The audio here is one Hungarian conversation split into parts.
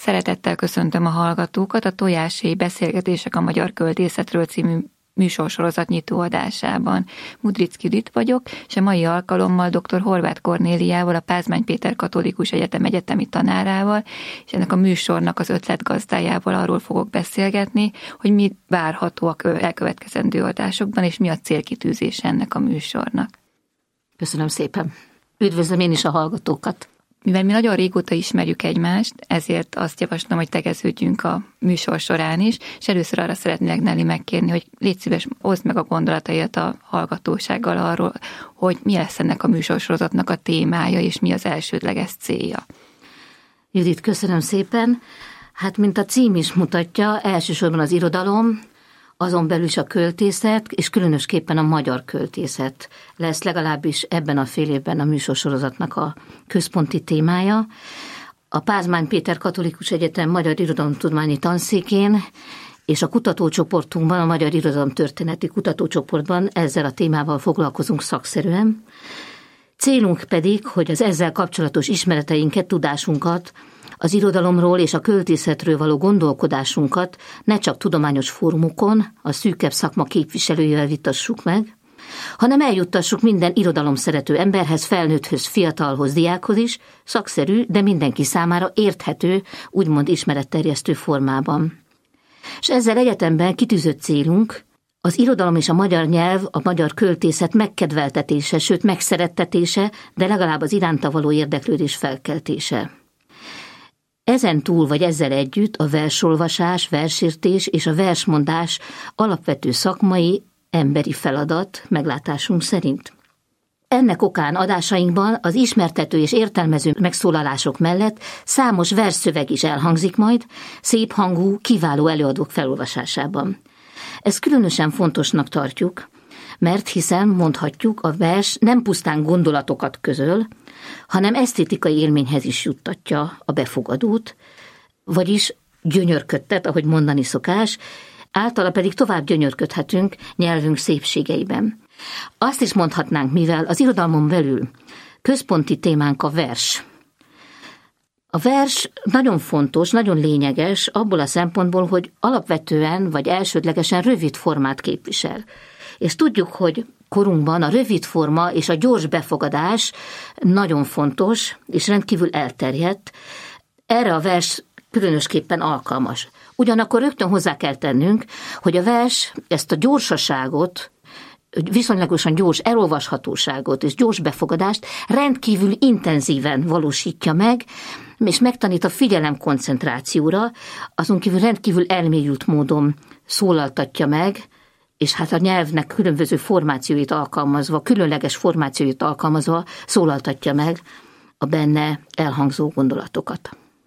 Szeretettel köszöntöm a hallgatókat a Tojási Beszélgetések a Magyar Költészetről című műsorsorozat nyitó adásában. Mudricki Judit vagyok, és a mai alkalommal dr. Horváth Kornéliával, a Pázmány Péter Katolikus Egyetem egyetemi tanárával, és ennek a műsornak az ötletgazdájával arról fogok beszélgetni, hogy mi várható a elkövetkezendő adásokban, és mi a célkitűzése ennek a műsornak. Köszönöm szépen. Üdvözlöm én is a hallgatókat. Mivel mi nagyon régóta ismerjük egymást, ezért azt javaslom, hogy tegeződjünk a műsor során is, és először arra szeretnélek Nelly megkérni, hogy légy szíves, oszd meg a gondolataidat a hallgatósággal arról, hogy mi lesz ennek a műsorsorozatnak a témája, és mi az elsődleges célja. Judit, köszönöm szépen. Hát, mint a cím is mutatja, elsősorban az irodalom, azon belül is a költészet, és különösképpen a magyar költészet lesz legalábbis ebben a fél évben a műsorsorozatnak a központi témája. A Pázmány Péter Katolikus Egyetem Magyar Irodalomtudományi Tanszékén és a kutatócsoportunkban, a Magyar Irodalomtörténeti Kutatócsoportban ezzel a témával foglalkozunk szakszerűen. Célunk pedig, hogy az ezzel kapcsolatos ismereteinket, tudásunkat, az irodalomról és a költészetről való gondolkodásunkat ne csak tudományos fórumokon, a szűkebb szakma képviselőjével vitassuk meg, hanem eljuttassuk minden irodalom szerető emberhez, felnőtthöz, fiatalhoz, diákhoz is, szakszerű, de mindenki számára érthető, úgymond ismeretterjesztő formában. És ezzel egyetemben kitűzött célunk az irodalom és a magyar nyelv, a magyar költészet megkedveltetése, sőt megszerettetése, de legalább az iránta való érdeklődés felkeltése. Ezen túl vagy ezzel együtt a versolvasás, versértés és a versmondás alapvető szakmai, emberi feladat meglátásunk szerint. Ennek okán adásainkban az ismertető és értelmező megszólalások mellett számos versszöveg is elhangzik majd, szép hangú, kiváló előadók felolvasásában. Ezt különösen fontosnak tartjuk, mert hiszen mondhatjuk, a vers nem pusztán gondolatokat közöl, hanem esztétikai élményhez is juttatja a befogadót, vagyis gyönyörködtet, ahogy mondani szokás, általa pedig tovább gyönyörködhetünk nyelvünk szépségeiben. Azt is mondhatnánk, mivel az irodalmon belül központi témánk a vers. A vers nagyon fontos, nagyon lényeges abból a szempontból, hogy alapvetően vagy elsődlegesen rövid formát képvisel. És tudjuk, hogy korunkban a rövid forma és a gyors befogadás nagyon fontos és rendkívül elterjedt. Erre a vers különösképpen alkalmas. Ugyanakkor rögtön hozzá kell tennünk, hogy a vers ezt a gyorsaságot, viszonylagosan gyors elolvashatóságot és gyors befogadást rendkívül intenzíven valósítja meg, és megtanít a figyelem koncentrációra, azon kívül rendkívül elmélyült módon szólaltatja meg, és hát a nyelvnek különböző formációit alkalmazva, különleges formációit alkalmazva szólaltatja meg a benne elhangzó gondolatokat.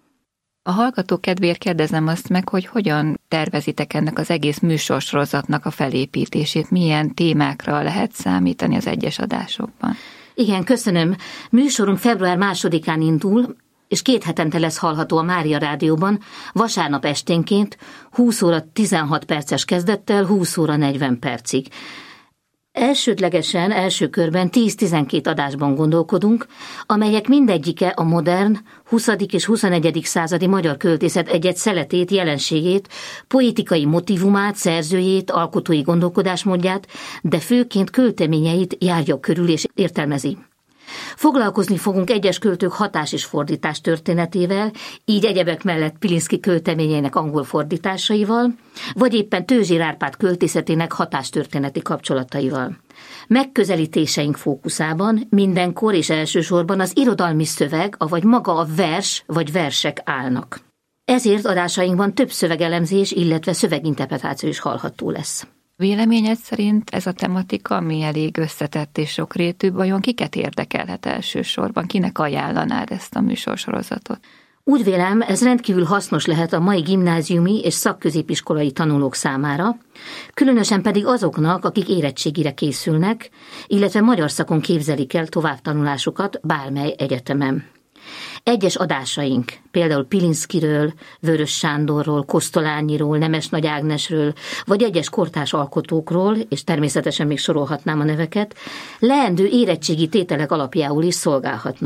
A hallgató kedvéért kérdezem azt meg, hogy hogyan tervezitek ennek az egész műsorsorozatnak a felépítését, milyen témákra lehet számítani az egyes adásokban. Igen, köszönöm. Műsorunk február 2-án indul, és 2 hetente lesz hallható a Mária Rádióban, vasárnap esténként 20 óra 16 perces kezdettel 20 óra 40 percig. Elsődlegesen, első körben 10-12 adásban gondolkodunk, amelyek mindegyike a modern, 20. és 21. századi magyar költészet egy-egy szeletét, jelenségét, poetikai motivumát, szerzőjét, alkotói gondolkodásmódját, de főként költeményeit járja körül és értelmezi. Foglalkozni fogunk egyes költők hatás és fordítás történetével, így egyebek mellett Pilinszky költeményeinek angol fordításaival, vagy éppen Tőzsér Árpád költészetének hatástörténeti kapcsolataival. Megközelítéseink fókuszában mindenkor és elsősorban az irodalmi szöveg, avagy maga a vers vagy versek állnak. Ezért adásainkban több szövegelemzés, illetve szöveginterpretáció is hallható lesz. Véleményed szerint ez a tematika, ami elég összetett és sokrétű, vajon kiket érdekelhet elsősorban? Kinek ajánlanád ezt a műsorsorozatot? Úgy vélem, ez rendkívül hasznos lehet a mai gimnáziumi és szakközépiskolai tanulók számára, különösen pedig azoknak, akik érettségire készülnek, illetve magyar szakon képzelik el továbbtanulásukat bármely egyetemen. Egyes adásaink, például Pilinszkyről, Vörös Sándorról, Kosztolányiról, Nemes Nagy Ágnesről, vagy egyes kortárs alkotókról, és természetesen még sorolhatnám a neveket, leendő érettségi tételek alapjául is szolgálhatnak.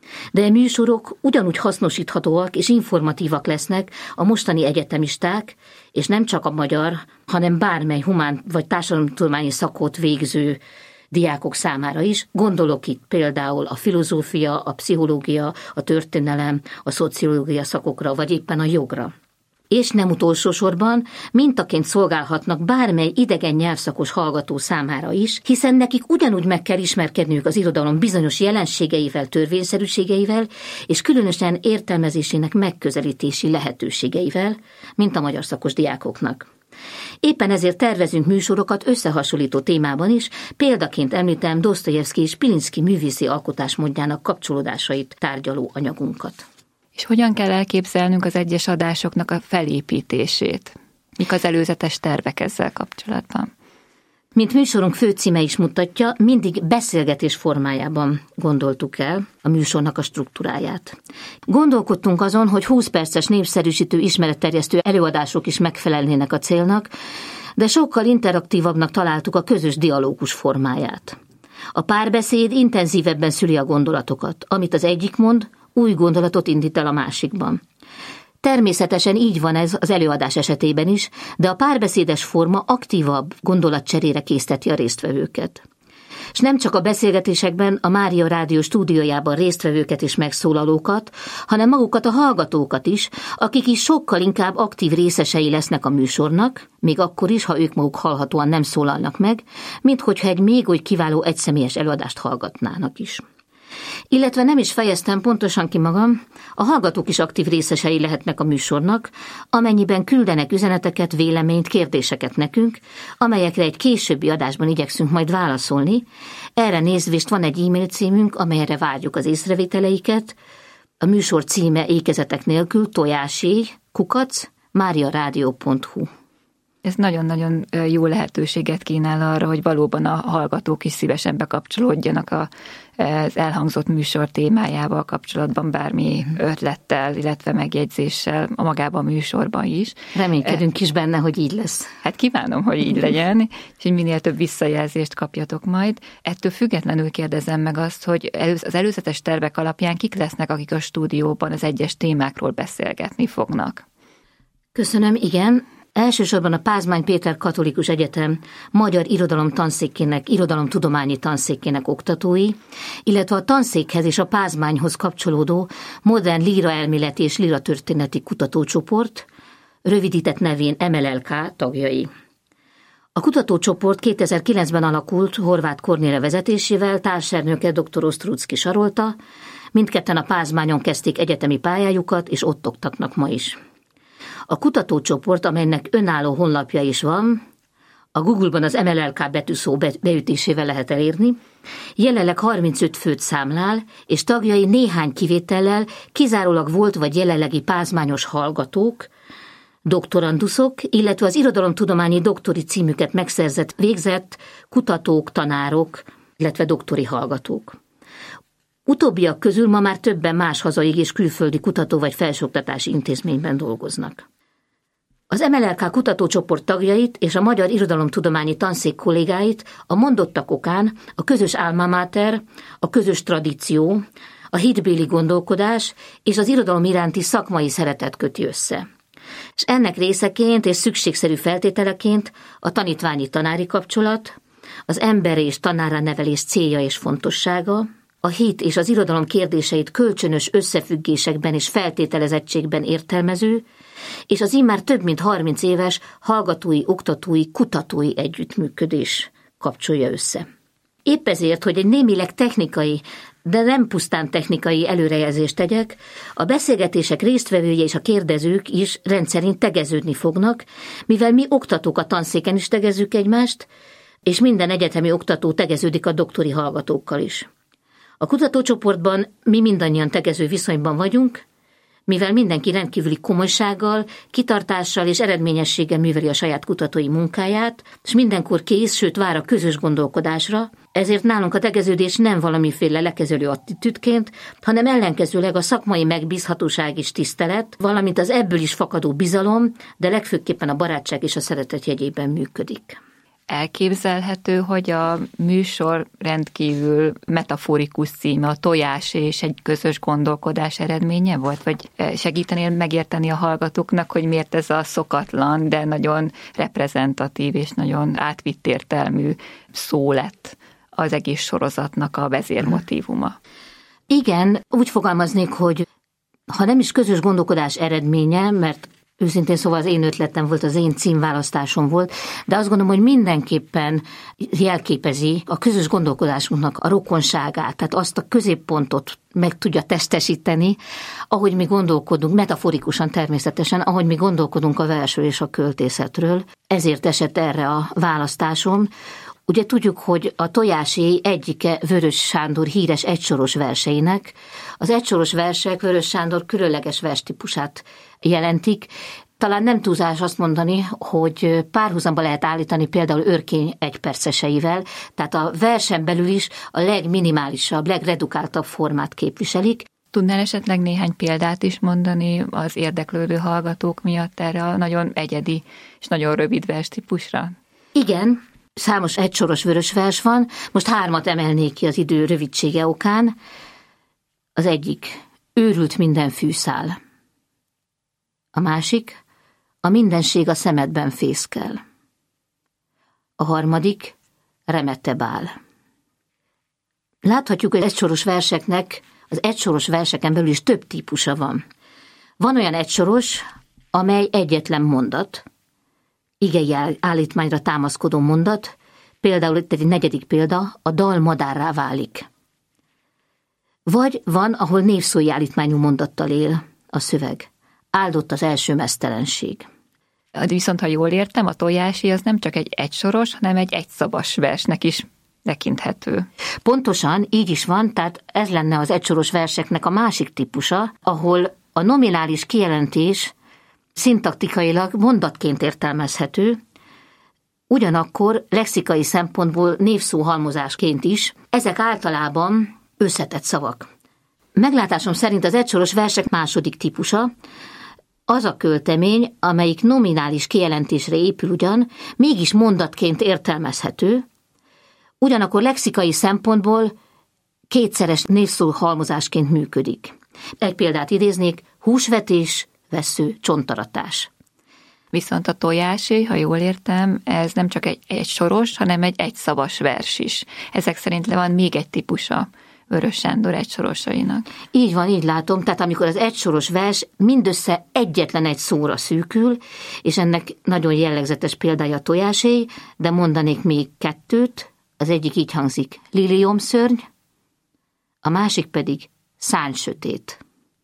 De a műsorok ugyanúgy hasznosíthatóak és informatívak lesznek a mostani egyetemisták, és nem csak a magyar, hanem bármely humán vagy társadalomtudományi szakot végző diákok számára is. Gondolok itt például a filozófia, a pszichológia, a történelem, a szociológia szakokra, vagy éppen a jogra. És nem utolsó sorban mintaként szolgálhatnak bármely idegen nyelvszakos hallgató számára is, hiszen nekik ugyanúgy meg kell ismerkedniük az irodalom bizonyos jelenségeivel, törvényszerűségeivel, és különösen értelmezésének megközelítési lehetőségeivel, mint a magyar szakos diákoknak. Éppen ezért tervezünk műsorokat összehasonlító témában is, példaként említem Dosztojevszky és Pilinszky művészi alkotásmódjának kapcsolódásait tárgyaló anyagunkat. És hogyan kell elképzelnünk az egyes adásoknak a felépítését? Mik az előzetes tervek ezzel kapcsolatban? Mint műsorunk főcíme is mutatja, mindig beszélgetés formájában gondoltuk el a műsornak a struktúráját. Gondolkodtunk azon, hogy 20 perces népszerűsítő, ismeretterjesztő előadások is megfelelnének a célnak, de sokkal interaktívabbnak találtuk a közös dialógus formáját. A párbeszéd intenzívebben szüli a gondolatokat, amit az egyik mond, új gondolatot indít el a másikban. Természetesen így van ez az előadás esetében is, de a párbeszédes forma aktívabb gondolatcserére készteti a résztvevőket. És nem csak a beszélgetésekben, a Mária Rádió stúdiójában résztvevőket és megszólalókat, hanem magukat a hallgatókat is, akik is sokkal inkább aktív részesei lesznek a műsornak, még akkor is, ha ők maguk hallhatóan nem szólalnak meg, mint hogyha egy még oly kiváló egyszemélyes előadást hallgatnának is. Illetve nem is fejeztem pontosan ki magam, a hallgatók is aktív részesei lehetnek a műsornak, amennyiben küldenek üzeneteket, véleményt, kérdéseket nekünk, amelyekre egy későbbi adásban igyekszünk majd válaszolni. Erre nézvést van egy e-mail címünk, amelyre várjuk az észrevételeiket. A műsor címe ékezetek nélkül tojási@mariaradio.hu. Ez nagyon-nagyon jó lehetőséget kínál arra, hogy valóban a hallgatók is szívesen bekapcsolódjanak az elhangzott műsor témájával kapcsolatban bármi ötlettel, illetve megjegyzéssel a magában a műsorban is. Reménykedünk is benne, hogy így lesz. Hát kívánom, hogy így legyen, és hogy minél több visszajelzést kapjatok majd. Ettől függetlenül kérdezem meg azt, hogy az előzetes tervek alapján kik lesznek, akik a stúdióban az egyes témákról beszélgetni fognak. Köszönöm, igen. Elsősorban a Pázmány Péter Katolikus Egyetem magyar irodalomtudományi tanszékének oktatói, illetve a tanszékhez és a Pázmányhoz kapcsolódó modern líraelméleti és líratörténeti kutatócsoport, rövidített nevén MLLK tagjai. A kutatócsoport 2009-ben alakult Horváth Kornélia vezetésével, társelnöke dr. Ostrucki Sarolta, mindketten a Pázmányon kezdték egyetemi pályájukat, és ott oktatnak ma is. A kutatócsoport, amelynek önálló honlapja is van, a Google-ban az MLLK betűszó beütésével lehet elérni, jelenleg 35 főt számlál, és tagjai néhány kivétellel kizárólag volt vagy jelenlegi pázmányos hallgatók, doktoranduszok, illetve az irodalomtudományi doktori címüket végzett kutatók, tanárok, illetve doktori hallgatók. Utóbbiak közül ma már többen más hazai és külföldi kutató vagy felsőoktatási intézményben dolgoznak. Az MLLK kutatócsoport tagjait és a Magyar Irodalomtudományi Tanszék kollégáit a mondottak okán a közös alma mater, a közös tradíció, a hitbéli gondolkodás és az irodalom iránti szakmai szeretet köti össze. És ennek részeként és szükségszerű feltételeként a tanítványi-tanári kapcsolat, az ember és tanárra nevelés célja és fontossága, a hit és az irodalom kérdéseit kölcsönös összefüggésekben és feltételezettségben értelmező, és az immár több mint 30 éves hallgatói, oktatói, kutatói együttműködés kapcsolja össze. Épp ezért, hogy egy némileg technikai, de nem pusztán technikai előrejelzést tegyek, a beszélgetések résztvevői és a kérdezők is rendszerint tegeződni fognak, mivel mi oktatók a tanszéken is tegezzük egymást, és minden egyetemi oktató tegeződik a doktori hallgatókkal is. A kutatócsoportban mi mindannyian tegező viszonyban vagyunk, mivel mindenki rendkívüli komolysággal, kitartással és eredményességgel műveli a saját kutatói munkáját, és mindenkor kész, sőt vár a közös gondolkodásra, ezért nálunk a tegeződés nem valamiféle lekezelő attitűdként, hanem ellenkezőleg a szakmai megbízhatóság és tisztelet, valamint az ebből is fakadó bizalom, de legfőképpen a barátság és a szeretet jegyében működik. elképzelhető, hogy a műsor rendkívül metaforikus címe, a tojás és egy közös gondolkodás eredménye volt? Vagy segítenél megérteni a hallgatóknak, hogy miért ez a szokatlan, de nagyon reprezentatív és nagyon átvitt értelmű szó lett az egész sorozatnak a vezérmotívuma? Igen, úgy fogalmaznék, hogy ha nem is közös gondolkodás eredménye, mert őszintén szóval az én ötletem volt, az én címválasztásom volt, de azt gondolom, hogy mindenképpen jelképezi a közös gondolkodásunknak a rokonságát, tehát azt a középpontot meg tudja testesíteni, ahogy mi gondolkodunk, metaforikusan természetesen, ahogy mi gondolkodunk a versről és a költészetről. Ezért esett erre a választásom. Ugye tudjuk, hogy a Tojáséj egyike Vörös Sándor híres egysoros verseinek. Az egysoros versek Vörös Sándor különleges verstípusát jelentik. Talán nem túlzás azt mondani, hogy párhuzamba lehet állítani például Örkény egyperceseivel, tehát a versen belül is a legminimálisabb, legredukáltabb formát képviselik. Tudnál esetleg néhány példát is mondani az érdeklődő hallgatók miatt erre a nagyon egyedi és nagyon rövid verstípusra? Igen, számos egysoros vörös vers van, most 3 emelnék ki az idő rövidsége okán. Az egyik, őrült minden fűszál. A másik, a mindenség a szemedben fészkel. A harmadik, remete bál. Láthatjuk, hogy egysoros verseknek, az egysoros verseken belül is több típusa van. Van olyan egysoros, amely egyetlen mondat, igei állítmányra támaszkodó mondat, például itt egy 4. példa, a dal madárrá válik. Vagy van, ahol névszói állítmányú mondattal él a szöveg. Áldott az első meztelenség. Viszont, ha jól értem, a Tojási az nem csak egy egysoros, hanem egy egyszavas versnek is tekinthető. Pontosan, így is van, tehát ez lenne az egysoros verseknek a másik típusa, ahol a nominális kijelentés szintaktikailag mondatként értelmezhető, ugyanakkor lexikai szempontból névszóhalmozásként is. Ezek általában összetett szavak. Meglátásom szerint az egysoros versek második típusa az a költemény, amelyik nominális kijelentésre épül ugyan, mégis mondatként értelmezhető, ugyanakkor lexikai szempontból kétszeres névszóhalmozásként működik. Egy példát idéznék, húsvetés, vessző, csontaratás. Viszont a Tojási, ha jól értem, ez nem csak egy soros, hanem egy egyszavas vers is. Ezek szerint le van még egy típusa Vörös Sándor egysorosainak. Így van, így látom, tehát amikor az egysoros vers mindössze egyetlen egy szóra szűkül, és ennek nagyon jellegzetes példája a Tojáséj, de mondanék még 2, az egyik így hangzik, liliomszörny, a másik pedig szánysötét.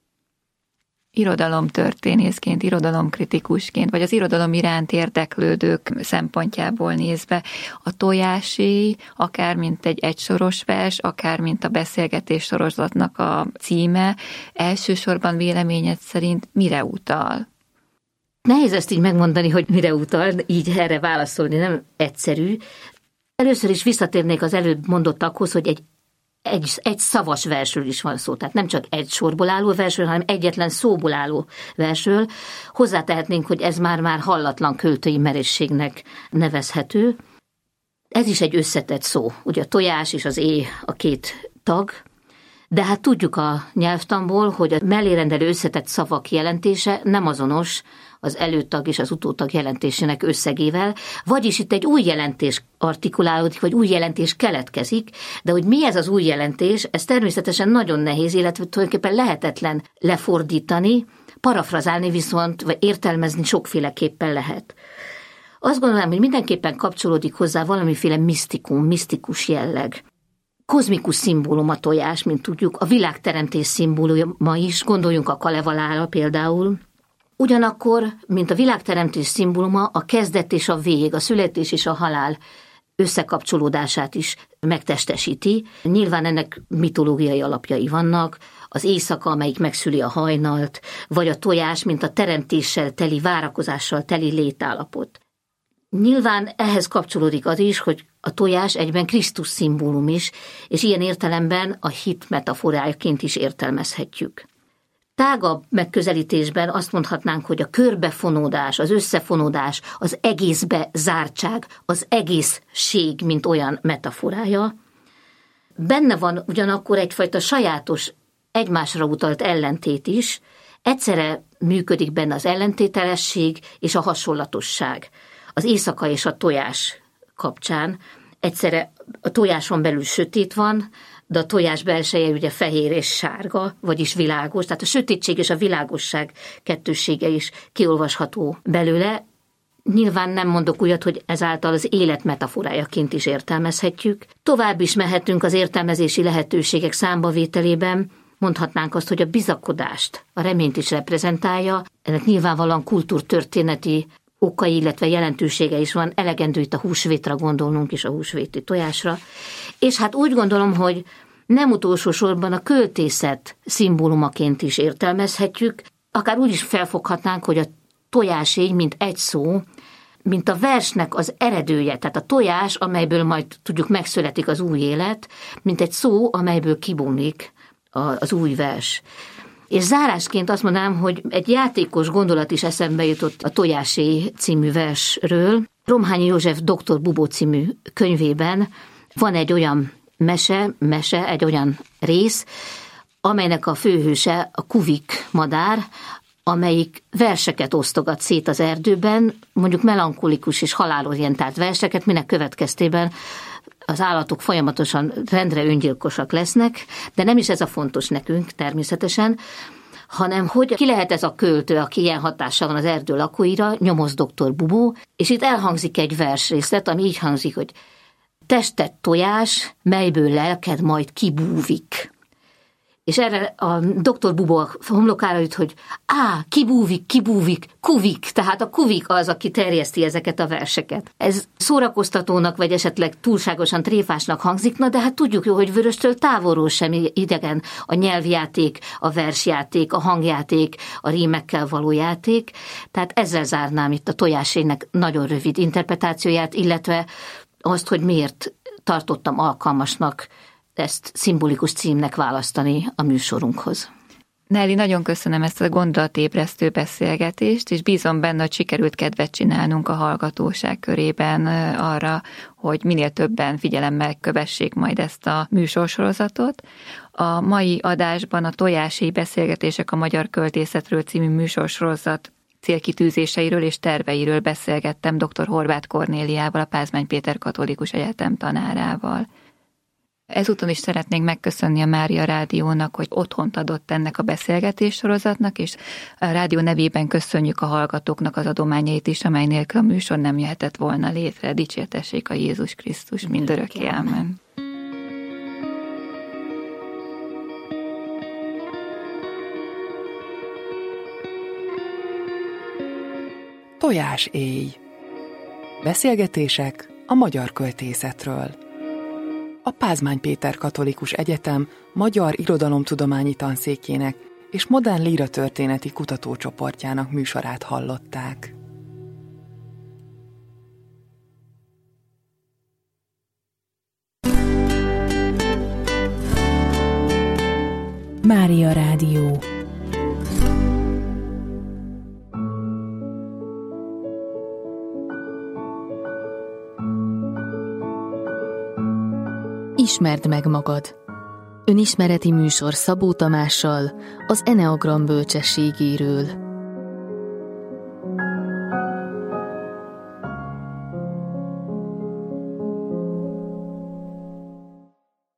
Irodalomtörténészként, irodalomkritikusként, vagy az irodalom iránt érdeklődők szempontjából nézve, a Tojási, akár mint egy egysoros vers, akár mint a beszélgetés sorozatnak a címe, elsősorban véleményed szerint mire utal? Nehéz ezt így megmondani, hogy mire utal, így erre válaszolni nem egyszerű. Először is visszatérnék az előbb mondottakhoz, hogy egy szavas versről is van szó, tehát nem csak egy sorból álló versről, hanem egyetlen szóból álló versről. Hozzátehetnénk, hogy ez már hallatlan költői merészségnek nevezhető. Ez is egy összetett szó, ugye a tojás és az é a 2 tag, de hát tudjuk a nyelvtanból, hogy a mellérendelő összetett szavak jelentése nem azonos az előtag és az utótag jelentésének összegével, vagyis itt egy új jelentés artikulálódik, vagy új jelentés keletkezik, de hogy mi ez az új jelentés, ez természetesen nagyon nehéz, illetve tulajdonképpen lehetetlen lefordítani, parafrazálni viszont, vagy értelmezni sokféleképpen lehet. Azt gondolom, hogy mindenképpen kapcsolódik hozzá valamiféle misztikus jelleg. Kozmikus szimbólum a tojás, mint tudjuk, a világteremtés szimbóluma is, gondoljunk a Kalevalára például. Ugyanakkor, mint a világteremtés szimbóluma, a kezdet és a vég, a születés és a halál összekapcsolódását is megtestesíti. Nyilván ennek mitológiai alapjai vannak, az éjszaka, amelyik megszüli a hajnalt, vagy a tojás, mint a teremtéssel teli, várakozással teli létállapot. Nyilván ehhez kapcsolódik az is, hogy a tojás egyben Krisztus szimbólum is, és ilyen értelemben a hit metaforájaként is értelmezhetjük. Tágabb megközelítésben azt mondhatnánk, hogy a körbefonódás, az összefonódás, az egészbe zártság, az egészség, mint olyan metaforája. Benne van ugyanakkor egyfajta sajátos, egymásra utalt ellentét is, egyszerre működik benne az ellentételesség és a hasonlatosság. Az éjszaka és a tojás kapcsán egyszerre a tojáson belül sötét van, de a tojás belseje ugye fehér és sárga, vagyis világos, tehát a sötétség és a világosság kettőssége is kiolvasható belőle. Nyilván nem mondok újat, hogy ezáltal az élet metaforájaként is értelmezhetjük. Tovább is mehetünk az értelmezési lehetőségek számbavételében, mondhatnánk azt, hogy a bizakodást, a reményt is reprezentálja, ennek nyilvánvalóan kultúrtörténeti okai, illetve jelentősége is van, elegendő itt a húsvétra gondolnunk is, a húsvéti tojásra. És hát úgy gondolom, hogy nem utolsó sorban a költészet szimbólumaként is értelmezhetjük, akár úgy is felfoghatnánk, hogy a tojáségy, mint egy szó, mint a versnek az eredője, tehát a tojás, amelyből majd tudjuk megszületik az új élet, mint egy szó, amelyből kibomlik az új vers. És zárásként azt mondanám, hogy egy játékos gondolat is eszembe jutott a Tojásé című versről. Romhányi József Dr. Bubó című könyvében van egy olyan mese, egy olyan rész, amelynek a főhőse a kuvik madár, amelyik verseket osztogat szét az erdőben, mondjuk melankolikus és halálorientált verseket, minek következtében az állatok folyamatosan rendre öngyilkosak lesznek, de nem is ez a fontos nekünk természetesen, hanem hogy ki lehet ez a költő, aki ilyen hatással van az erdő lakóira, Nyomoz dr. Bubó, és itt elhangzik egy versrészlet, ami így hangzik, hogy tested tojás, melyből lelked majd kibúvik. És erre a dr. Bubó a homlokára jut, hogy kibúvik, kuvik, tehát a kuvik az, aki terjeszti ezeket a verseket. Ez szórakoztatónak, vagy esetleg túlságosan tréfásnak hangzik, de hát tudjuk jó, hogy Vöröstől távolról sem idegen a nyelvjáték, a versjáték, a hangjáték, a rímekkel való játék. Tehát ezzel zárnám itt a Tojásének nagyon rövid interpretációját, illetve azt, hogy miért tartottam alkalmasnak ezt szimbolikus címnek választani a műsorunkhoz. Nelly, nagyon köszönöm ezt a gondolatébresztő beszélgetést, és bízom benne, hogy sikerült kedvet csinálnunk a hallgatóság körében arra, hogy minél többen figyelemmel kövessék majd ezt a műsorsorozatot. A mai adásban a Tojási Beszélgetések a magyar költészetről című műsorsorozat célkitűzéseiről és terveiről beszélgettem dr. Horváth Kornéliával, a Pázmány Péter Katolikus Egyetem tanárával. Ezúton is szeretnénk megköszönni a Mária Rádiónak, hogy otthont adott ennek a beszélgetéssorozatnak, és a rádió nevében köszönjük a hallgatóknak az adományait is, amely nélkül a műsor nem jöhetett volna létre. Dicsértessék a Jézus Krisztus mindörökké. Amen. Tojáséj. Beszélgetések a magyar költészetről. A Pázmány Péter Katolikus Egyetem Magyar Irodalomtudományi Tanszékének és Modern Líratörténeti Kutatócsoportjának műsorát hallották. Mária Rádió. Ismerd meg magad. Önismereti műsor Szabó Tamással az Eneagram bölcsességéről.